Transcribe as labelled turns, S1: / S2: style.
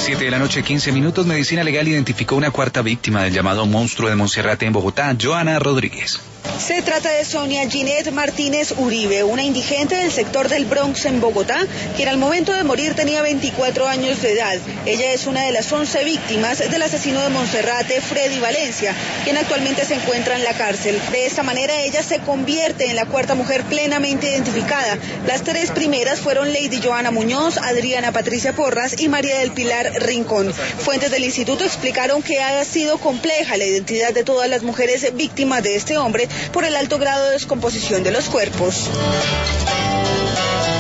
S1: 7 de la noche, 15 minutos. Medicina Legal identificó una cuarta víctima del llamado monstruo de Monserrate en Bogotá, Joana Rodríguez.
S2: Se trata de Sonia Ginette Martínez Uribe, una indigente del sector del Bronx en Bogotá, quien al momento de morir tenía 24 años de edad. Ella es una de las 11 víctimas del asesino de Monserrate, Freddy Valencia, quien actualmente se encuentra en la cárcel. De esta manera ella se convierte en la cuarta mujer plenamente identificada. Las tres primeras fueron Lady Joana Muñoz, Adriana Patricia Porras y María del Pilar Rincón. Fuentes del instituto explicaron que ha sido compleja la identidad de todas las mujeres víctimas de este hombre por el alto grado de descomposición de los cuerpos.